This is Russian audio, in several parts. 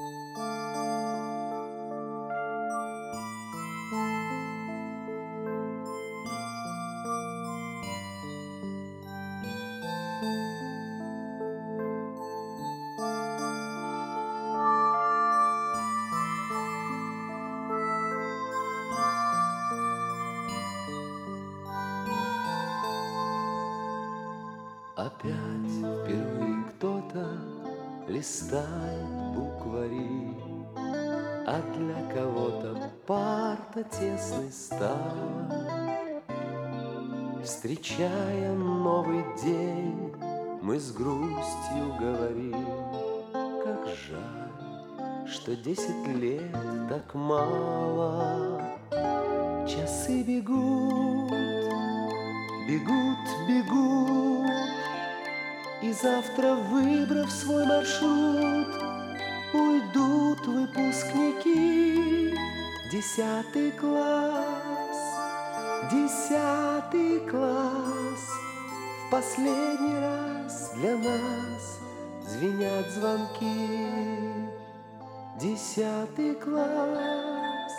Опять впервые кто-то листает буквари, а для кого-то парта тесной стала. Встречая новый день, мы с грустью говорим: как жаль, что 10 лет так мало. Часы бегут, бегут, бегут, и завтра, выбрав свой маршрут, уйдут выпускники. 10 класс, 10 класс, в последний раз для нас звенят звонки. 10 класс,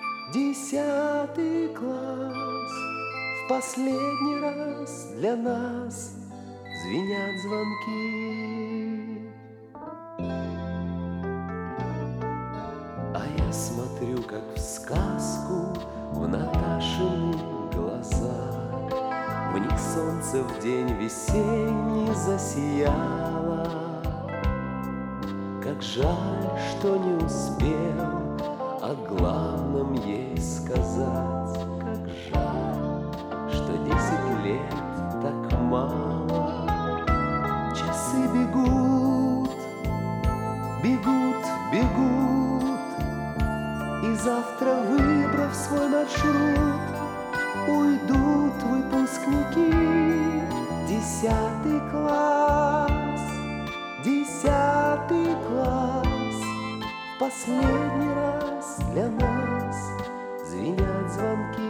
10 класс, в последний раз для нас звенят звонки. А я смотрю, как в сказку, в Наташины глаза. В них солнце в день весенний засияло. Как жаль, что не успел о главном ей сказать. Как жаль, что 10 лет так мало. Часы бегут, бегут, бегут, и завтра, выбрав свой маршрут, уйдут выпускники. 10 класс, 10 класс, в последний раз для нас звенят звонки.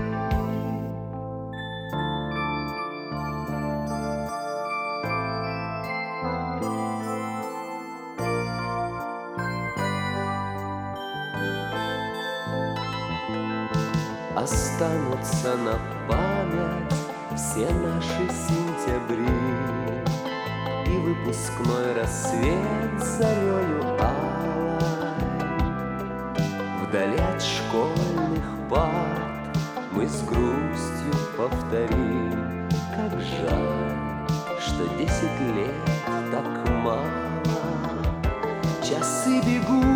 Останутся на память все наши сентябри и выпускной рассвет зарею алой. Вдали от школьных парт мы с грустью повторим: как жаль, что 10 лет так мало. Часы бегут,